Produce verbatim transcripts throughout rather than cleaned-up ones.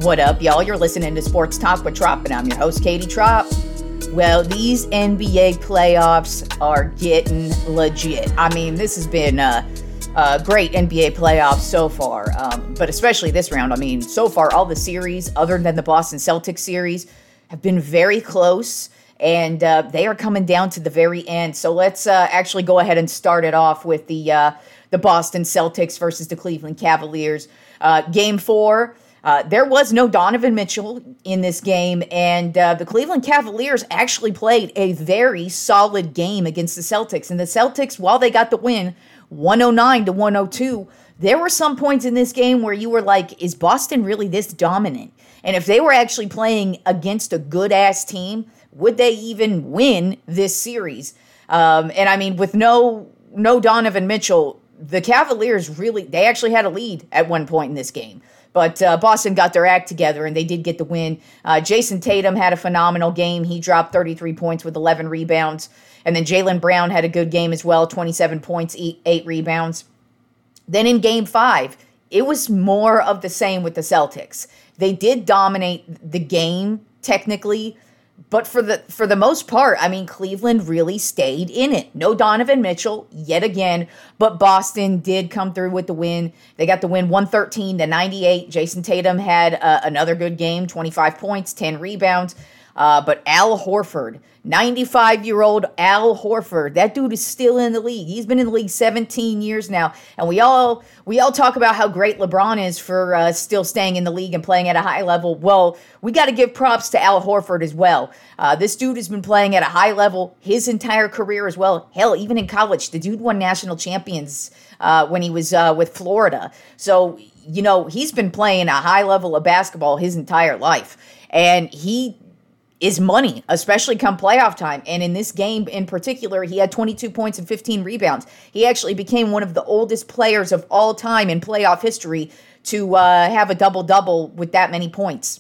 What up, y'all? You're listening to Sports Talk with Trop, and I'm your host, Katie Trop. Well, these N B A playoffs are getting legit. I mean, this has been a, a great N B A playoffs so far, um, but especially this round. I mean, so far, all the series, other than the Boston Celtics series, have been very close, and uh, they are coming down to the very end. So let's uh, actually go ahead and start it off with the uh, the Boston Celtics versus the Cleveland Cavaliers. Uh, game four. Uh, there was no Donovan Mitchell in this game, and uh, the Cleveland Cavaliers actually played a very solid game against the Celtics. And the Celtics, while they got the win, one oh nine to one oh two, there were some points in this game where you were like, is Boston really this dominant? And if they were actually playing against a good-ass team, would they even win this series? Um, and I mean, with no no Donovan Mitchell, the Cavaliers really, they actually had a lead at one point in this game. But uh, Boston got their act together, and they did get the win. Uh, Jason Tatum had a phenomenal game. He dropped thirty-three points with eleven rebounds. And then Jaylen Brown had a good game as well, twenty-seven points, eight rebounds. Then in game five, it was more of the same with the Celtics. They did dominate the game, technically. But for the for the most part, I mean, Cleveland really stayed in it. No Donovan Mitchell yet again, but Boston did come through with the win. They got the win one thirteen to ninety-eight. Jason Tatum had uh, another good game, twenty-five points, ten rebounds. Uh, but Al Horford, ninety-five-year-old Al Horford, that dude is still in the league. He's been in the league seventeen years now, and we all we all talk about how great LeBron is for uh, still staying in the league and playing at a high level. Well, we got to give props to Al Horford as well. Uh, this dude has been playing at a high level his entire career as well. Hell, even in college, the dude won national champions uh, when he was uh, with Florida. So, you know, he's been playing a high level of basketball his entire life, and he is money, especially come playoff time. And in this game in particular, he had twenty-two points and fifteen rebounds. He actually became one of the oldest players of all time in playoff history to uh, have a double-double with that many points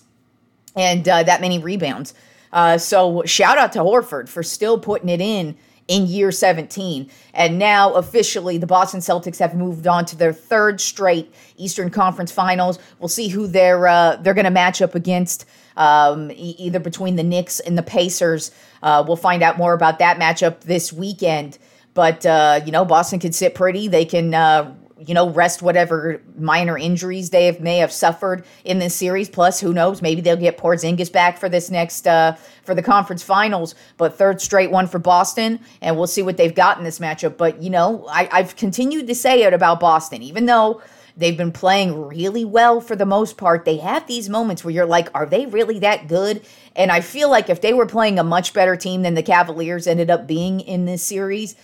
and uh, that many rebounds. Uh, so shout out to Horford for still putting it in in year seventeen. And now officially the Boston Celtics have moved on to their third straight Eastern Conference Finals. We'll see who they're uh, they're going to match up against, um, e- either between the Knicks and the Pacers. Uh, we'll find out more about that matchup this weekend. But, uh, you know, Boston can sit pretty. They can, uh, you know, rest whatever minor injuries they have, may have suffered in this series. Plus, who knows, maybe they'll get Porzingis back for this next, uh, for the conference finals. But third straight one for Boston, and we'll see what they've got in this matchup. But, you know, I, I've continued to say it about Boston, even though they've been playing really well for the most part. They have these moments where you're like, are they really that good? And I feel like if they were playing a much better team than the Cavaliers ended up being in this series,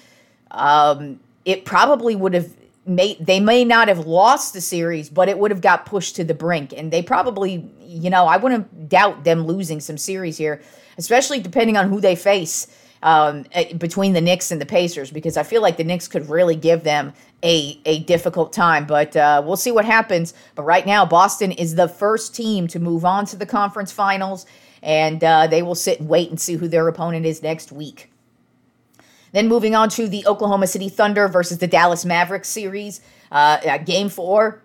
um, it probably would have made, they may not have lost the series, but it would have got pushed to the brink. And they probably, you know, I wouldn't doubt them losing some series here, especially depending on who they face um, between the Knicks and the Pacers, because I feel like the Knicks could really give them a, a difficult time. But uh, we'll see what happens. But right now, Boston is the first team to move on to the conference finals, and uh, they will sit and wait and see who their opponent is next week. Then moving on to the Oklahoma City Thunder versus the Dallas Mavericks series. Uh, game four,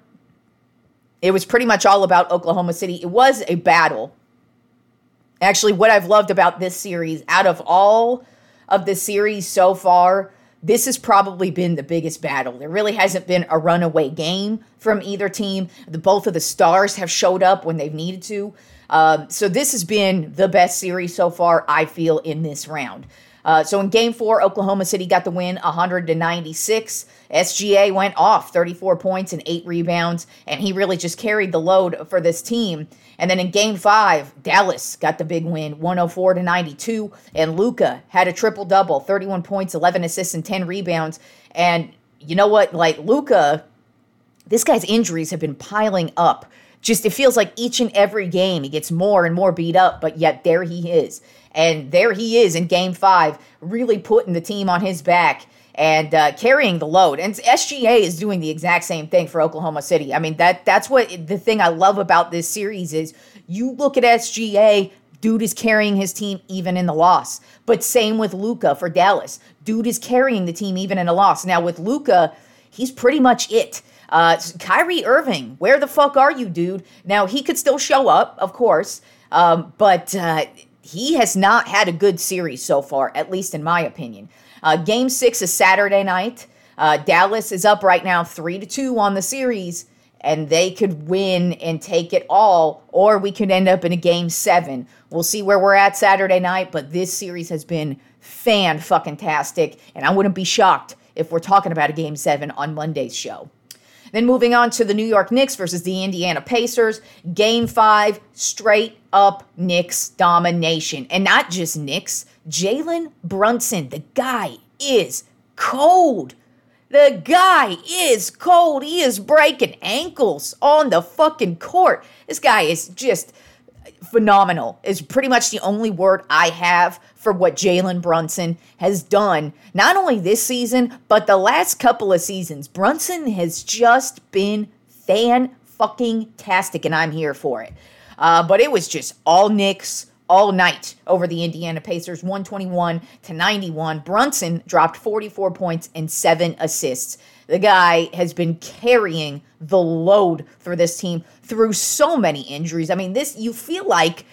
it was pretty much all about Oklahoma City. It was a battle. Actually, what I've loved about this series, out of all of the series so far, this has probably been the biggest battle. There really hasn't been a runaway game from either team. The, both of the stars have showed up when they've needed to. Um, so this has been the best series so far, I feel, in this round. Uh, so in game four, Oklahoma City got the win one hundred to ninety-six. S G A went off thirty-four points and eight rebounds, and he really just carried the load for this team. And then in game five, Dallas got the big win, one oh four to ninety-two, and Luka had a triple-double, thirty-one points, eleven assists, and ten rebounds. And you know what? Like, Luka, this guy's injuries have been piling up. Just, it feels like each and every game he gets more and more beat up, but yet there he is. And there he is in game five, really putting the team on his back and uh, carrying the load. And S G A is doing the exact same thing for Oklahoma City. I mean, that that's what the thing I love about this series is. You look at S G A, dude is carrying his team even in the loss. But same with Luka for Dallas. Dude is carrying the team even in a loss. Now with Luka, he's pretty much it. Uh, Kyrie Irving, where the fuck are you, dude? Now, he could still show up, of course, um, but uh, he has not had a good series so far, at least in my opinion. Uh, game six is Saturday night. Uh, Dallas is up right now three to two on the series, and they could win and take it all, or we could end up in a game seven. We'll see where we're at Saturday night, but this series has been fan-fucking-tastic, and I wouldn't be shocked if we're talking about a game seven on Monday's show. Then moving on to the New York Knicks versus the Indiana Pacers. Game five, straight up Knicks domination. And not just Knicks, Jalen Brunson, the guy is cold. The guy is cold. He is breaking ankles on the fucking court. This guy is just phenomenal. Is pretty much the only word I have for what Jalen Brunson has done, not only this season, but the last couple of seasons. Brunson has just been fan-fucking-tastic, and I'm here for it. Uh, but it was just all Knicks all night over the Indiana Pacers, one twenty-one to ninety-one. Brunson dropped forty-four points and seven assists. The guy has been carrying the load for this team through so many injuries. I mean, this, you feel like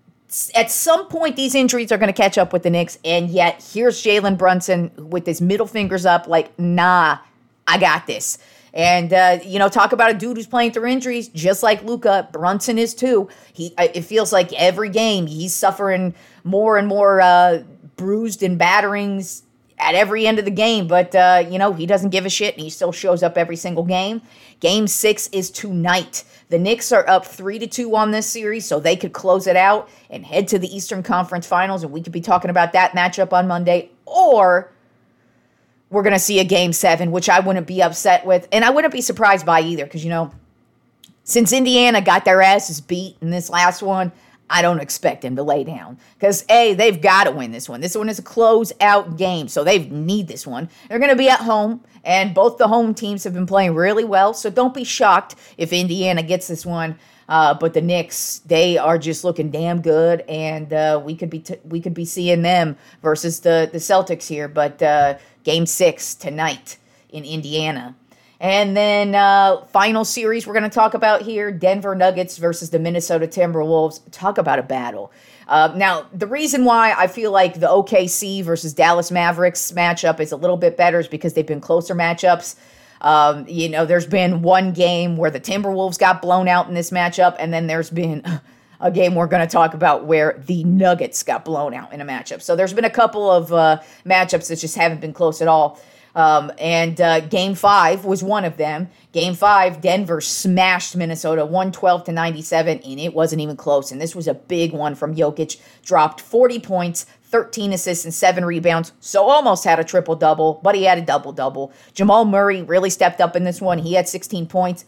at some point these injuries are going to catch up with the Knicks, and yet here's Jalen Brunson with his middle fingers up like, nah, I got this. And, uh, you know, talk about a dude who's playing through injuries, just like Luka. Brunson is too. He, it feels like every game he's suffering more and more uh, bruised and batterings at every end of the game. But, uh, you know, he doesn't give a shit, and he still shows up every single game. Game six is tonight. The Knicks are up three to two on this series, so they could close it out and head to the Eastern Conference Finals, and we could be talking about that matchup on Monday. Or we're going to see a game seven, which I wouldn't be upset with, and I wouldn't be surprised by either, because, you know, since Indiana got their asses beat in this last one, I don't expect them to lay down. Because, A, they've got to win this one. This one is a close-out game, so they need this one. They're going to be at home, and both the home teams have been playing really well, so don't be shocked if Indiana gets this one. Uh, but the Knicks, they are just looking damn good, and uh, we could be t- we could be seeing them versus the, the Celtics here. But uh, game six tonight in Indiana. And then uh, final series we're going to talk about here, Denver Nuggets versus the Minnesota Timberwolves. Talk about a battle. Uh, now, the reason why I feel like the O K C versus Dallas Mavericks matchup is a little bit better is because they've been closer matchups. Um, you know, there's been one game where the Timberwolves got blown out in this matchup, and then there's been a game we're going to talk about where the Nuggets got blown out in a matchup. So there's been a couple of uh, matchups that just haven't been close at all. Um, and uh, Game five was one of them. Game five, Denver smashed Minnesota one twelve to ninety-seven, and it wasn't even close. And this was a big one from Jokic. Dropped forty points, thirteen assists, and seven rebounds. So almost had a triple-double, but he had a double-double. Jamal Murray really stepped up in this one. He had sixteen points.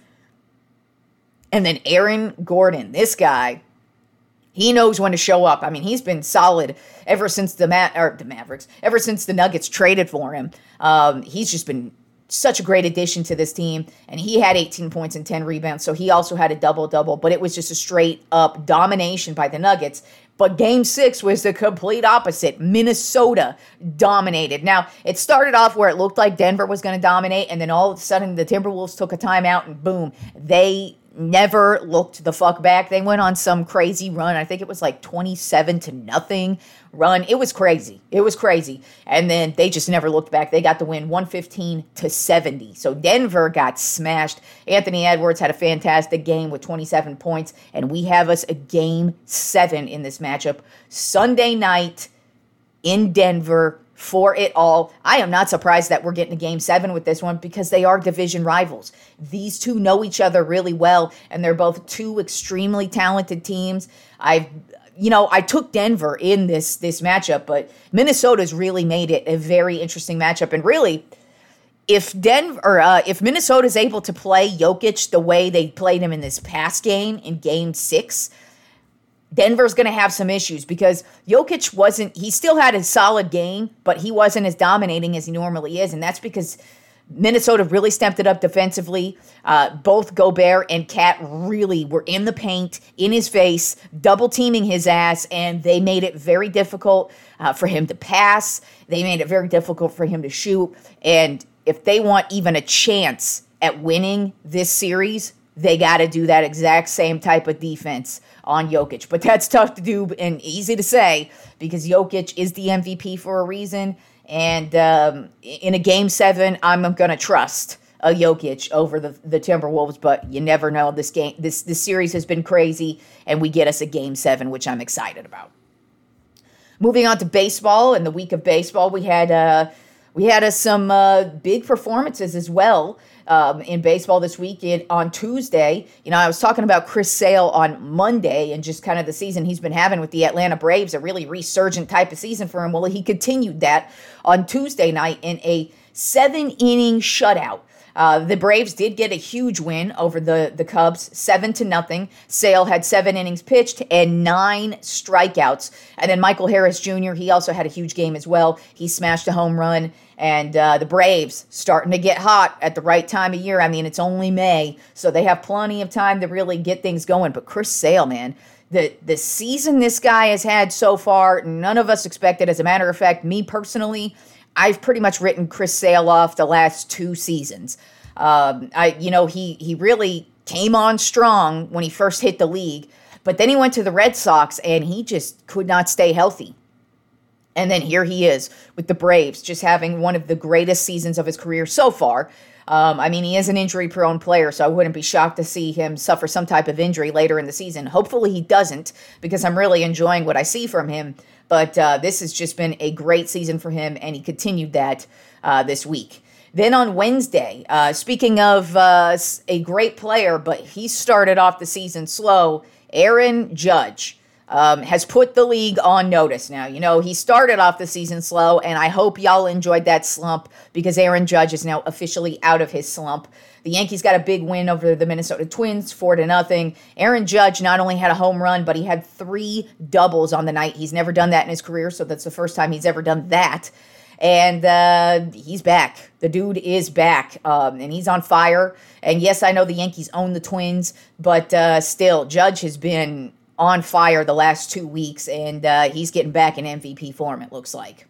And then Aaron Gordon, this guy, he knows when to show up. I mean, he's been solid ever since the Ma- or the Mavericks, ever since the Nuggets traded for him. Um, he's just been such a great addition to this team, and he had eighteen points and ten rebounds, so he also had a double-double, but it was just a straight-up domination by the Nuggets. But Game six was the complete opposite. Minnesota dominated. Now, it started off where it looked like Denver was going to dominate, and then all of a sudden the Timberwolves took a timeout, and boom, they never looked the fuck back. They went on some crazy run. I think it was like twenty-seven to nothing run. It was crazy. It was crazy. And then they just never looked back. They got the win one fifteen to seventy. So Denver got smashed. Anthony Edwards had a fantastic game with twenty-seven points. And we have us a game seven in this matchup. Sunday night in Denver for it all. I am not surprised that we're getting a game seven with this one because they are division rivals. These two know each other really well, and they're both two extremely talented teams. I've, you know, I took Denver in this this matchup, but Minnesota's really made it a very interesting matchup. And really, if Denver, or, uh, if Minnesota's able to play Jokic the way they played him in this past game in Game Six, Denver's going to have some issues because Jokic wasn't, he still had a solid game, but he wasn't as dominating as he normally is. And that's because Minnesota really stepped it up defensively. Uh, both Gobert and Cat really were in the paint, in his face, double teaming his ass, and they made it very difficult uh, for him to pass. They made it very difficult for him to shoot. And if they want even a chance at winning this series, they got to do that exact same type of defense on Jokic. But that's tough to do and easy to say because Jokic is the M V P for a reason. And um, in a game seven, I'm going to trust a Jokic over the, the Timberwolves. But you never know. This game, this this series has been crazy, and we get us a game seven, which I'm excited about. Moving on to baseball, in the week of baseball, we had uh, we had uh, some uh, big performances as well. Um, in baseball this week. It, on Tuesday, you know, I was talking about Chris Sale on Monday and just kind of the season he's been having with the Atlanta Braves, a really resurgent type of season for him. Well, he continued that on Tuesday night in a seven-inning shutout. Uh, the Braves did get a huge win over the, the Cubs, seven to nothing. Sale had seven innings pitched and nine strikeouts. And then Michael Harris Junior, he also had a huge game as well. He smashed a home run. And uh, the Braves starting to get hot at the right time of year. I mean, it's only May, so they have plenty of time to really get things going. But Chris Sale, man, the, the season this guy has had so far, none of us expected. As a matter of fact, me personally, I've pretty much written Chris Sale off the last two seasons. Um, I, you know, he he really came on strong when he first hit the league, but then he went to the Red Sox and he just could not stay healthy. And then here he is with the Braves, just having one of the greatest seasons of his career so far. Um, I mean, he is an injury-prone player, so I wouldn't be shocked to see him suffer some type of injury later in the season. Hopefully he doesn't, because I'm really enjoying what I see from him. But uh, this has just been a great season for him, and he continued that uh, this week. Then on Wednesday, uh, speaking of uh, a great player, but he started off the season slow, Aaron Judge. Um, has put the league on notice now. You know, he started off the season slow, and I hope y'all enjoyed that slump because Aaron Judge is now officially out of his slump. The Yankees got a big win over the Minnesota Twins, four to nothing. Aaron Judge not only had a home run, but he had three doubles on the night. He's never done that in his career, so that's the first time he's ever done that. And uh, he's back. The dude is back, um, and he's on fire. And yes, I know the Yankees own the Twins, but uh, still, Judge has been on fire the last two weeks, and uh, he's getting back in M V P form, it looks like.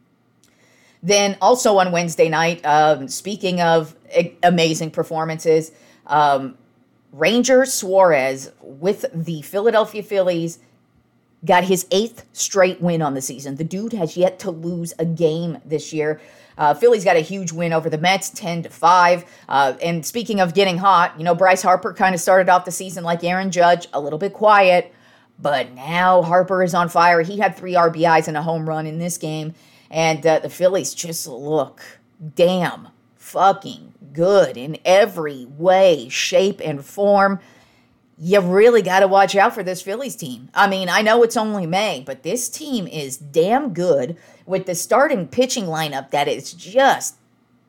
Then also on Wednesday night, um, speaking of a- amazing performances, um, Ranger Suarez with the Philadelphia Phillies got his eighth straight win on the season. The dude has yet to lose a game this year. Uh, Phillies got a huge win over the Mets, ten to five. Uh, and speaking of getting hot, you know, Bryce Harper kind of started off the season like Aaron Judge, a little bit quiet. But now Harper is on fire. He had three R B Is and a home run in this game. And uh, the Phillies just look damn fucking good in every way, shape, and form. You really got to watch out for this Phillies team. I mean, I know it's only May, but this team is damn good with the starting pitching lineup that is just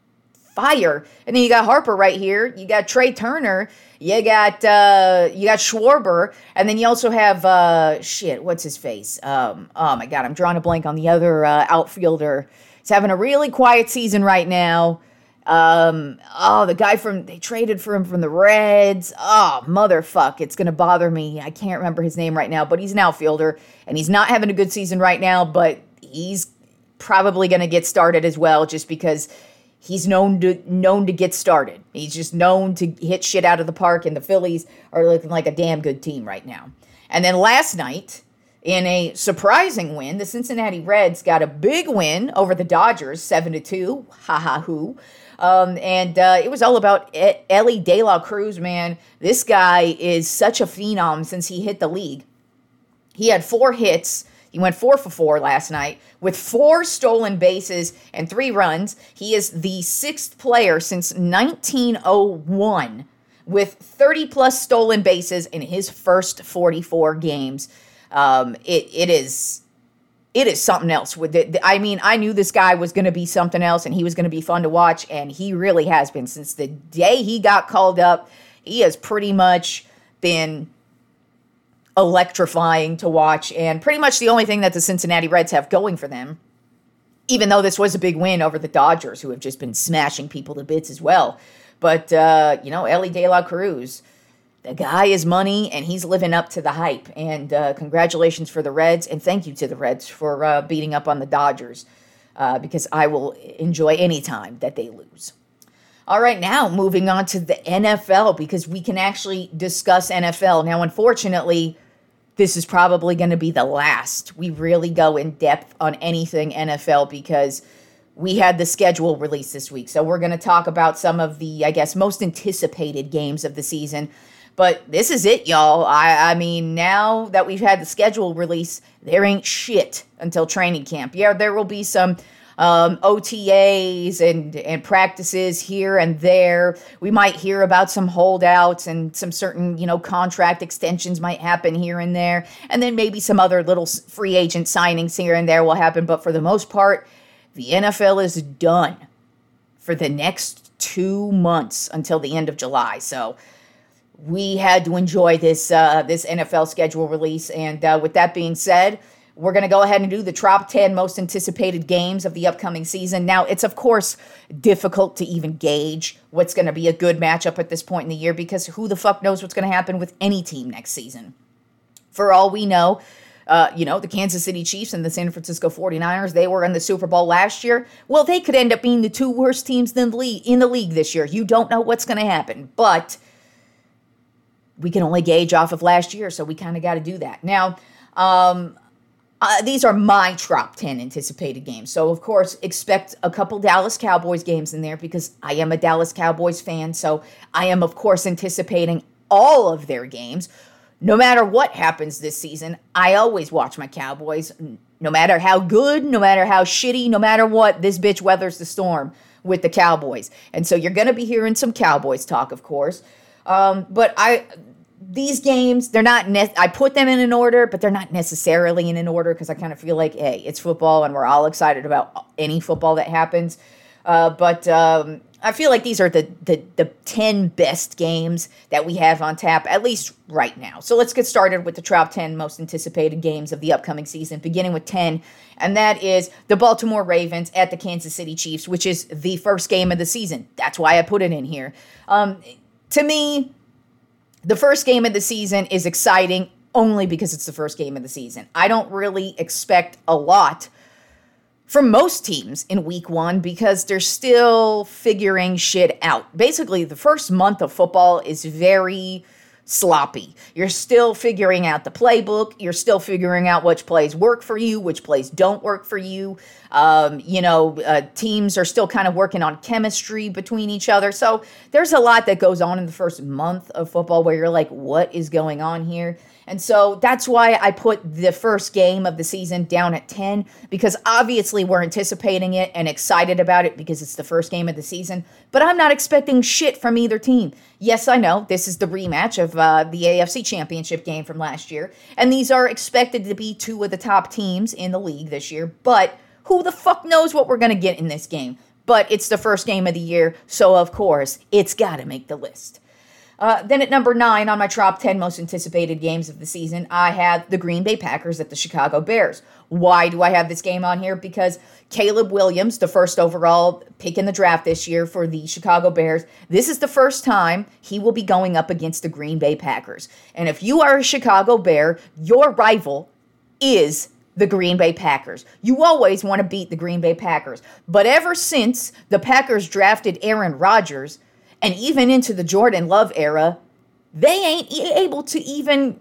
fire. And then you got Harper right here. You got Trey Turner. You got uh, you got Schwarber, and then you also have uh, shit. What's his face? Um, oh my God, I'm drawing a blank on the other uh, outfielder. He's having a really quiet season right now. Um, oh, the guy from they traded for him from the Reds. Oh, motherfuck, it's gonna bother me. I can't remember his name right now, but he's an outfielder, and he's not having a good season right now. But he's probably gonna get started as well, just because he's known to known to get started. He's just known to hit shit out of the park, and the Phillies are looking like a damn good team right now. And then last night, in a surprising win, the Cincinnati Reds got a big win over the Dodgers, seven to two. Ha ha hoo. Um, and uh, it was all about e- Elly De La Cruz, man. This guy is such a phenom since he hit the league. He had four hits. He went four for four last night with four stolen bases and three runs. He is the sixth player since nineteen oh one with thirty-plus stolen bases in his first forty-four games. Um, it it is it is something else. With it. I mean, I knew this guy was going to be something else, and he was going to be fun to watch, and he really has been. Since the day he got called up, he has pretty much been electrifying to watch, and pretty much the only thing that the Cincinnati Reds have going for them, even though this was a big win over the Dodgers, who have just been smashing people to bits as well. But, uh, you know, Elly De La Cruz, the guy is money, and he's living up to the hype. And uh, congratulations for the Reds, and thank you to the Reds for uh, beating up on the Dodgers, uh, because I will enjoy any time that they lose. All right, now moving on to the N F L, because we can actually discuss N F L. Now, unfortunately, this is probably going to be the last we really go in depth on anything N F L, because we had the schedule released this week. So we're going to talk about some of the, I guess, most anticipated games of the season. But this is it, y'all. I, I mean, now that we've had the schedule release, there ain't shit until training camp. Yeah, there will be some um, O T As and, and practices here and there. We might hear about some holdouts, and some certain, you know, contract extensions might happen here and there. And then maybe some other little free agent signings here and there will happen. But for the most part, the N F L is done for the next two months until the end of July. So we had to enjoy this uh, this N F L schedule release. And uh, with that being said, we're going to go ahead and do the top ten most anticipated games of the upcoming season. Now, it's, of course, difficult to even gauge what's going to be a good matchup at this point in the year, because who the fuck knows what's going to happen with any team next season. For all we know, uh, you know, the Kansas City Chiefs and the San Francisco forty-niners, they were in the Super Bowl last year. Well, they could end up being the two worst teams in the league, in the league this year. You don't know what's going to happen, but we can only gauge off of last year, so we kind of got to do that. Now, um, uh, these are my top ten anticipated games. So, of course, expect a couple Dallas Cowboys games in there, because I am a Dallas Cowboys fan. So I am, of course, anticipating all of their games. No matter what happens this season, I always watch my Cowboys. No matter how good, no matter how shitty, no matter what, this bitch weathers the storm with the Cowboys. And so you're going to be hearing some Cowboys talk, of course. Um, but I, these games, they're not, ne- I put them in an order, but they're not necessarily in an order, because I kind of feel like, hey, it's football and we're all excited about any football that happens. Uh, but um, I feel like these are the, the, the ten best games that we have on tap, at least right now. So let's get started with the top ten most anticipated games of the upcoming season, beginning with ten. And that is the Baltimore Ravens at the Kansas City Chiefs, which is the first game of the season. That's why I put it in here. Um, To me, the first game of the season is exciting only because it's the first game of the season. I don't really expect a lot from most teams in week one, because they're still figuring shit out. Basically, the first month of football is very sloppy. You're still figuring out the playbook. You're still figuring out which plays work for you, which plays don't work for you. Um, you know, uh, teams are still kind of working on chemistry between each other. So there's a lot that goes on in the first month of football where you're like, what is going on here? And so that's why I put the first game of the season down at ten, because obviously we're anticipating it and excited about it because it's the first game of the season, but I'm not expecting shit from either team. Yes, I know this is the rematch of uh, the A F C Championship game from last year, and these are expected to be two of the top teams in the league this year, but who the fuck knows what we're going to get in this game? But it's the first game of the year, so of course, it's got to make the list. Uh, then at number nine on my top ten most anticipated games of the season, I have the Green Bay Packers at the Chicago Bears. Why do I have this game on here? Because Caleb Williams, the first overall pick in the draft this year for the Chicago Bears, this is the first time he will be going up against the Green Bay Packers. And if you are a Chicago Bear, your rival is the Green Bay Packers. You always want to beat the Green Bay Packers. But ever since the Packers drafted Aaron Rodgers, and even into the Jordan Love era, they ain't able to even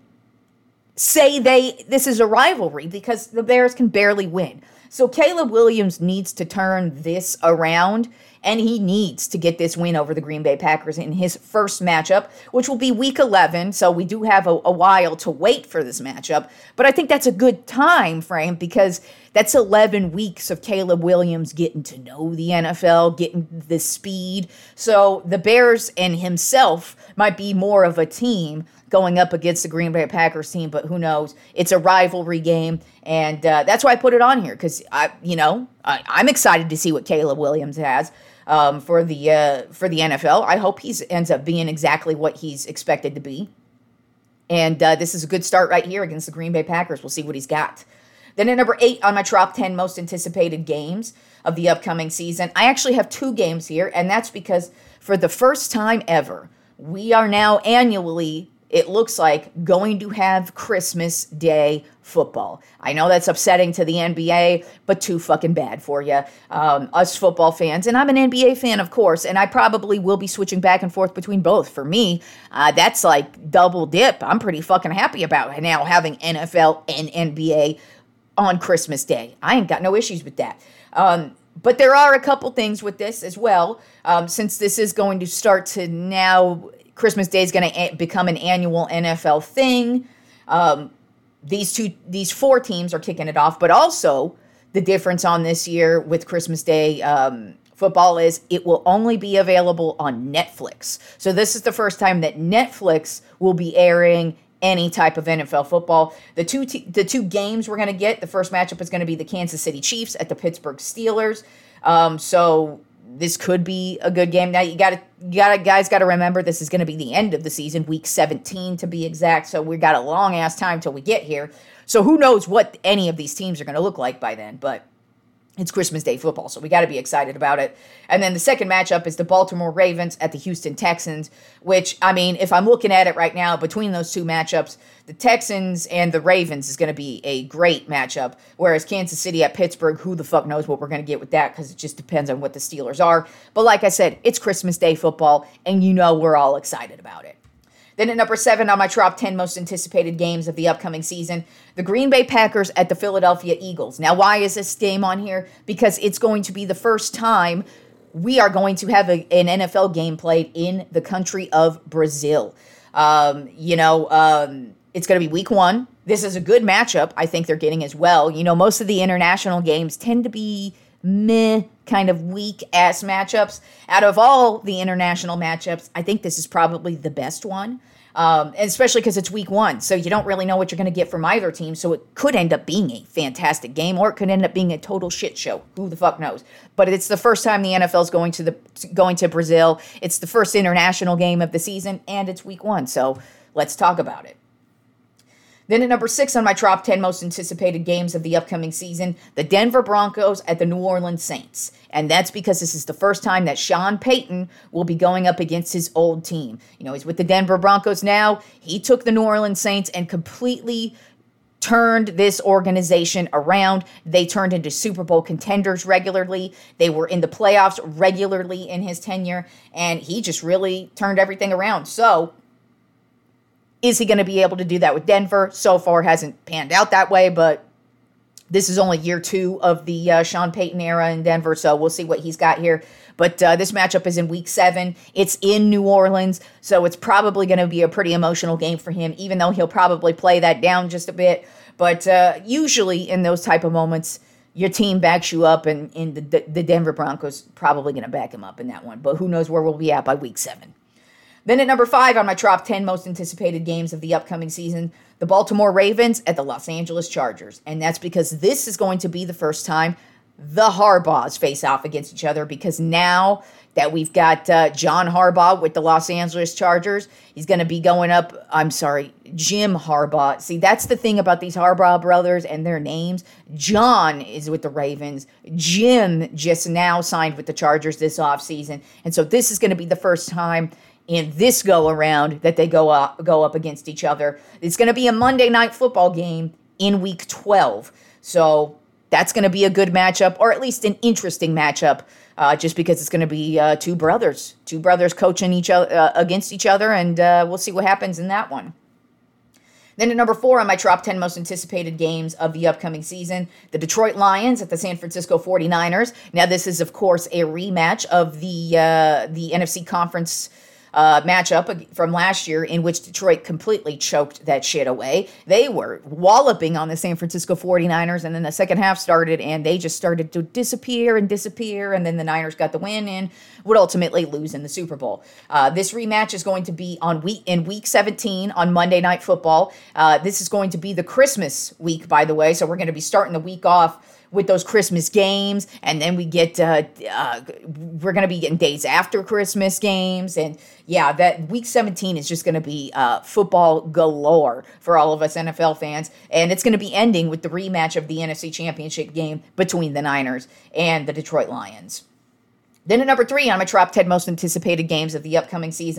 say they this is a rivalry, because the Bears can barely win. So Caleb Williams needs to turn this around, and he needs to get this win over the Green Bay Packers in his first matchup, which will be week eleven. So we do have a, a while to wait for this matchup. But I think that's a good time frame, because that's eleven weeks of Caleb Williams getting to know the N F L, getting the speed. So the Bears and himself might be more of a team going up against the Green Bay Packers team, but who knows? It's a rivalry game, and uh, that's why I put it on here, because I, you know, I, I'm excited to see what Caleb Williams has um, for the uh, for the N F L. I hope he ends up being exactly what he's expected to be, and uh, this is a good start right here against the Green Bay Packers. We'll see what he's got. Then at number eight on my top ten most anticipated games of the upcoming season, I actually have two games here, and that's because for the first time ever, we are now annually it looks like, going to have Christmas Day football. I know that's upsetting to the N B A, but too fucking bad for you, um, us football fans. And I'm an N B A fan, of course, and I probably will be switching back and forth between both. For me, uh, that's like double dip. I'm pretty fucking happy about now having N F L and N B A on Christmas Day. I ain't got no issues with that. Um, but there are a couple things with this as well, um, since this is going to start to now, Christmas Day is going to a- become an annual N F L thing. Um, these two, these four teams are kicking it off, but also the difference on this year with Christmas Day um, football is it will only be available on Netflix. So this is the first time that Netflix will be airing any type of N F L football. The two te- the two games we're going to get, the first matchup is going to be the Kansas City Chiefs at the Pittsburgh Steelers. Um, so this could be a good game. Now you got to, you got to, guys got to remember this is going to be the end of the season, week seventeen to be exact. So we got a long ass time till we get here. So who knows what any of these teams are going to look like by then, but it's Christmas Day football, so we got to be excited about it. And then the second matchup is the Baltimore Ravens at the Houston Texans, which, I mean, if I'm looking at it right now, between those two matchups, the Texans and the Ravens is going to be a great matchup, whereas Kansas City at Pittsburgh, who the fuck knows what we're going to get with that, because it just depends on what the Steelers are. But like I said, it's Christmas Day football, and you know we're all excited about it. Then at number seven on my top ten most anticipated games of the upcoming season, the Green Bay Packers at the Philadelphia Eagles. Now, why is this game on here? Because it's going to be the first time we are going to have a, an N F L game played in the country of Brazil. Um, you know, um, it's going to be week one. This is a good matchup I think they're getting as well. You know, most of the international games tend to be meh, kind of weak-ass matchups. Out of all the international matchups, I think this is probably the best one, um, and especially because it's week one, so you don't really know what you're going to get from either team, so it could end up being a fantastic game, or it could end up being a total shit show. Who the fuck knows? But it's the first time the N F L is going to the going to Brazil. It's the first international game of the season, and it's week one, so let's talk about it. Then at number six on my top ten most anticipated games of the upcoming season, the Denver Broncos at the New Orleans Saints. And that's because this is the first time that Sean Payton will be going up against his old team. You know, he's with the Denver Broncos now. He took the New Orleans Saints and completely turned this organization around. They turned into Super Bowl contenders regularly. They were in the playoffs regularly in his tenure, and he just really turned everything around. So, is he going to be able to do that with Denver? So far, hasn't panned out that way, but this is only year two of the uh, Sean Payton era in Denver, so we'll see what he's got here. But uh, this matchup is in week seven. It's in New Orleans, so it's probably going to be a pretty emotional game for him, even though he'll probably play that down just a bit. But uh, usually in those type of moments, your team backs you up, and, and the, the Denver Broncos probably going to back him up in that one. But who knows where we'll be at by week seven. Then at number five on my top ten most anticipated games of the upcoming season, the Baltimore Ravens at the Los Angeles Chargers. And that's because this is going to be the first time the Harbaughs face off against each other, because now that we've got uh, John Harbaugh with the Los Angeles Chargers, he's going to be going up, I'm sorry, Jim Harbaugh. See, that's the thing about these Harbaugh brothers and their names. John is with the Ravens. Jim just now signed with the Chargers this offseason. And so this is going to be the first time in this go-around that they go up, go up against each other. It's going to be a Monday Night Football game in Week twelve. So that's going to be a good matchup, or at least an interesting matchup, uh, just because it's going to be uh, two brothers. Two brothers coaching each other uh, against each other, and uh, we'll see what happens in that one. Then at number four on my top ten most anticipated games of the upcoming season, the Detroit Lions at the San Francisco forty-niners. Now, this is, of course, a rematch of the uh, the N F C Conference Uh, matchup from last year, in which Detroit completely choked that shit away. They were walloping on the San Francisco forty-niners, and then the second half started, and they just started to disappear and disappear, and then the Niners got the win and would ultimately lose in the Super Bowl. Uh, this rematch is going to be on week in Week seventeen on Monday Night Football. Uh, this is going to be the Christmas week, by the way, so we're going to be starting the week off with those Christmas games, and then we get, uh, uh, we're going to be getting days after Christmas games, and yeah, that Week seventeen is just going to be uh, football galore for all of us N F L fans, and it's going to be ending with the rematch of the N F C Championship game between the Niners and the Detroit Lions. Then at number three on my top ten most anticipated games of the upcoming season,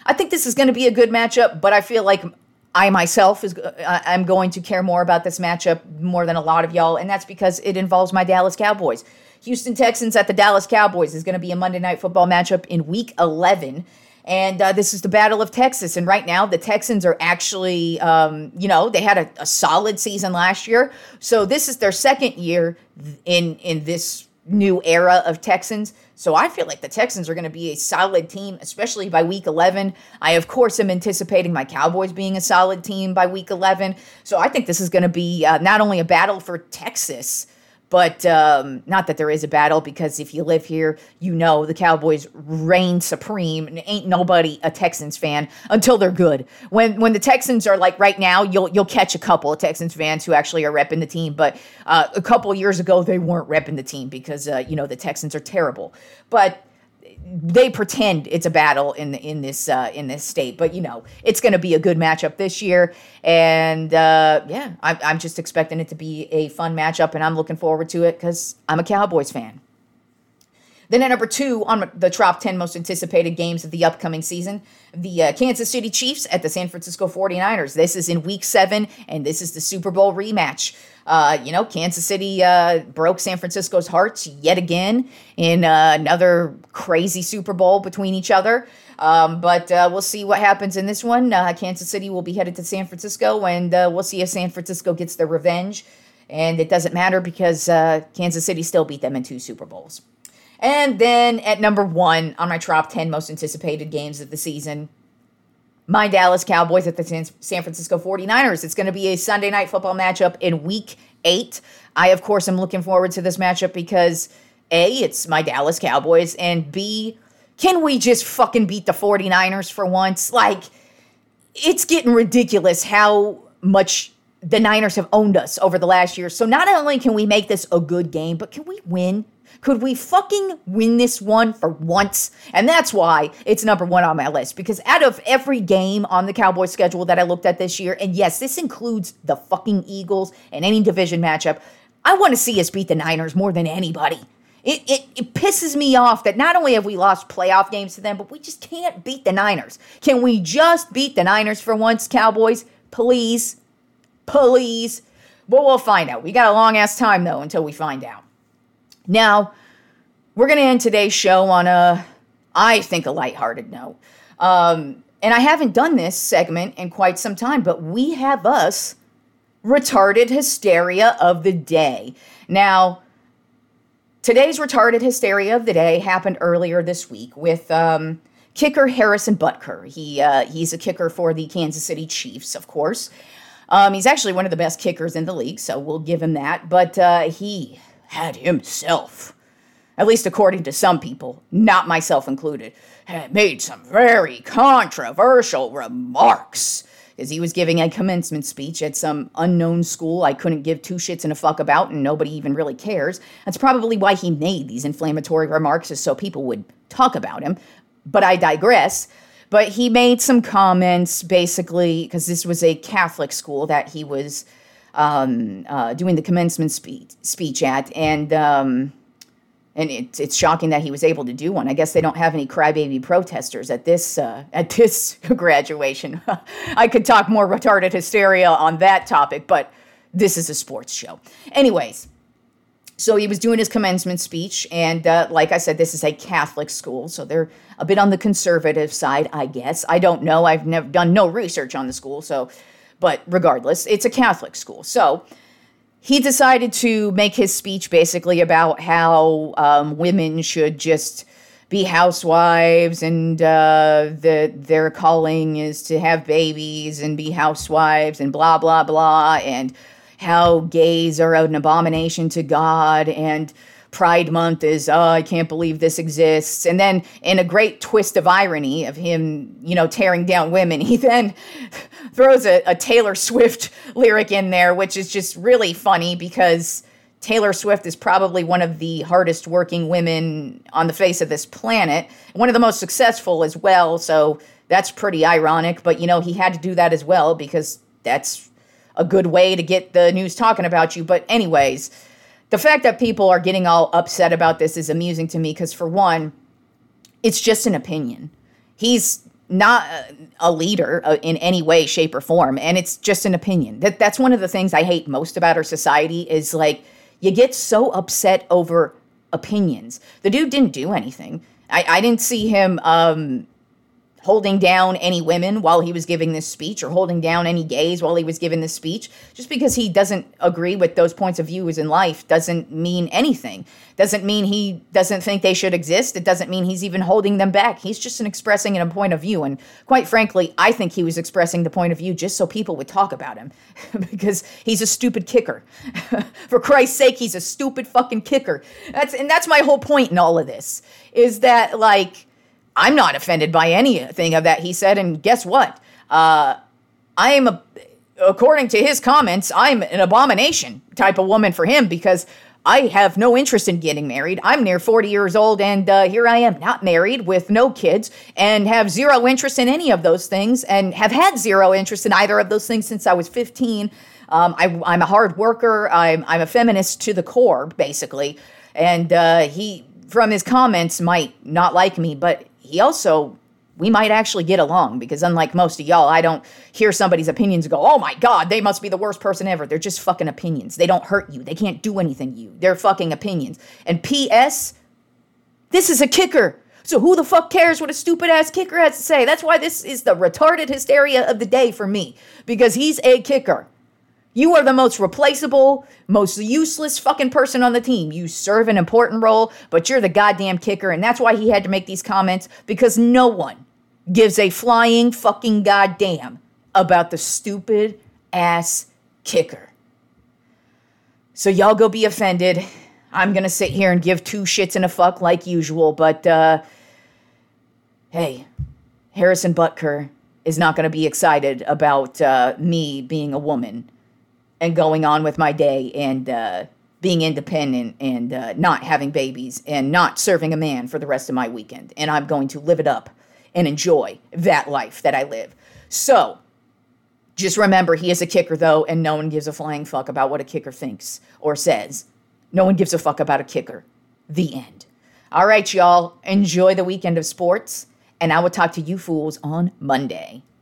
I think this is going to be a good matchup, but I feel like I myself is uh, I'm going to care more about this matchup more than a lot of y'all, and that's because it involves my Dallas Cowboys. Houston Texans at the Dallas Cowboys is going to be a Monday Night Football matchup in Week eleven. And uh, this is the Battle of Texas. And right now, the Texans are actually, um, you know, they had a, a solid season last year. So this is their second year in in this new era of Texans. So I feel like the Texans are going to be a solid team, especially by Week eleven. I, of course, am anticipating my Cowboys being a solid team by Week eleven. So I think this is going to be uh, not only a battle for Texas, but um, not that there is a battle, because if you live here, you know the Cowboys reign supreme, and ain't nobody a Texans fan until they're good. When when the Texans are like right now, you'll you'll catch a couple of Texans fans who actually are repping the team. But uh, a couple of years ago, they weren't repping the team because uh, you know the Texans are terrible. But they pretend it's a battle in the, in this uh, in this state, but you know it's going to be a good matchup this year, and uh, yeah, I'm, I'm just expecting it to be a fun matchup, and I'm looking forward to it because I'm a Cowboys fan. Then at number two on the top ten most anticipated games of the upcoming season, the uh, Kansas City Chiefs at the San Francisco forty-niners. This is in Week seven, and this is the Super Bowl rematch. Uh, you know, Kansas City uh, broke San Francisco's hearts yet again in uh, another crazy Super Bowl between each other. Um, but uh, we'll see what happens in this one. Uh, Kansas City will be headed to San Francisco, and uh, we'll see if San Francisco gets their revenge. And it doesn't matter because uh, Kansas City still beat them in two Super Bowls. And then at number one on my top ten most anticipated games of the season, my Dallas Cowboys at the San Francisco forty-niners. It's going to be a Sunday Night Football matchup in Week eight. I, of course, am looking forward to this matchup because, A, it's my Dallas Cowboys, and B, can we just fucking beat the forty-niners for once? Like, it's getting ridiculous how much the Niners have owned us over the last year. So not only can we make this a good game, but can we win? Could we fucking win this one for once? And that's why it's number one on my list. Because out of every game on the Cowboys schedule that I looked at this year, and yes, this includes the fucking Eagles and any division matchup, I want to see us beat the Niners more than anybody. It, it, it pisses me off that not only have we lost playoff games to them, but we just can't beat the Niners. Can we just beat the Niners for once, Cowboys? Please. Please. Well, we'll find out. We got a long-ass time, though, until we find out. Now, we're going to end today's show on a, I think, a lighthearted note. Um, and I haven't done this segment in quite some time, but we have us retarded hysteria of the day. Now, today's retarded hysteria of the day happened earlier this week with um, kicker Harrison Butker. He uh, he's a kicker for the Kansas City Chiefs, of course. Um, he's actually one of the best kickers in the league, so we'll give him that. But uh, he had himself, at least according to some people, not myself included, had made some very controversial remarks as he was giving a commencement speech at some unknown school I couldn't give two shits and a fuck about, and nobody even really cares. That's probably why he made these inflammatory remarks, is so people would talk about him. But I digress. But he made some comments, basically, because this was a Catholic school that he was Um, uh, doing the commencement speech speech at, and um, and it's it's shocking that he was able to do one. I guess they don't have any crybaby protesters at this uh, at this graduation. I could talk more retarded hysteria on that topic, but this is a sports show. Anyways, so he was doing his commencement speech, and uh, like I said, this is a Catholic school, so they're a bit on the conservative side, I guess. I don't know. I've never done no research on the school, so. But regardless, it's a Catholic school. So he decided to make his speech basically about how um, women should just be housewives, and uh, the, their calling is to have babies and be housewives and blah, blah, blah, and how gays are an abomination to God, and Pride Month is, oh, I can't believe this exists. And then in a great twist of irony of him, you know, tearing down women, he then throws a, a Taylor Swift lyric in there, which is just really funny because Taylor Swift is probably one of the hardest working women on the face of this planet, one of the most successful as well. So that's pretty ironic. But, you know, he had to do that as well because that's a good way to get the news talking about you. But anyways, the fact that people are getting all upset about this is amusing to me because, for one, it's just an opinion. He's not a leader in any way, shape, or form. And it's just an opinion. That That's one of the things I hate most about our society is like, you get so upset over opinions. The dude didn't do anything. I, I didn't see him um, holding down any women while he was giving this speech or holding down any gays while he was giving this speech. Just because he doesn't agree with those points of views in life doesn't mean anything. Doesn't mean he doesn't think they should exist. It doesn't mean he's even holding them back. He's just an expressing a point of view. And quite frankly, I think he was expressing the point of view just so people would talk about him because he's a stupid kicker. For Christ's sake, he's a stupid fucking kicker. That's and that's my whole point in all of this is that, like, I'm not offended by anything of that he said, and guess what? Uh, I am, a, according to his comments, I'm an abomination type of woman for him because I have no interest in getting married. I'm near forty years old, and uh, here I am, not married, with no kids, and have zero interest in any of those things, and have had zero interest in either of those things since I was fifteen. Um, I, I'm a hard worker. I'm, I'm a feminist to the core, basically, and uh, he, from his comments, might not like me, but he also, we might actually get along because unlike most of y'all, I don't hear somebody's opinions and go, oh my God, they must be the worst person ever. They're just fucking opinions. They don't hurt you. They can't do anything to you. They're fucking opinions. And P S, this is a kicker. So who the fuck cares what a stupid ass kicker has to say? That's why this is the retarded hysteria of the day for me, because he's a kicker. You are the most replaceable, most useless fucking person on the team. You serve an important role, but you're the goddamn kicker. And that's why he had to make these comments, because no one gives a flying fucking goddamn about the stupid ass kicker. So y'all go be offended. I'm going to sit here and give two shits and a fuck like usual. But, uh, hey, Harrison Butker is not going to be excited about uh, me being a woman and going on with my day and uh, being independent and uh, not having babies and not serving a man for the rest of my weekend. And I'm going to live it up and enjoy that life that I live. So just remember, he is a kicker, though, and no one gives a flying fuck about what a kicker thinks or says. No one gives a fuck about a kicker. The end. All right, y'all. Enjoy the weekend of sports, and I will talk to you fools on Monday.